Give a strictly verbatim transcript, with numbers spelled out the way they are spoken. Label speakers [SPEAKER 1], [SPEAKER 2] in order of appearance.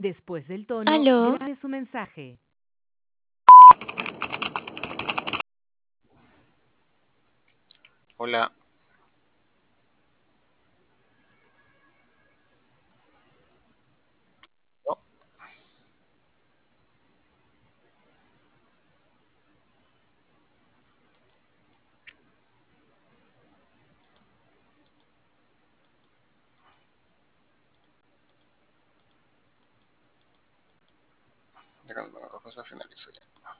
[SPEAKER 1] Después del tono,
[SPEAKER 2] Aló,
[SPEAKER 1] grabe su mensaje.
[SPEAKER 3] Hola, no, déjame ver, la cosa finalizó ya.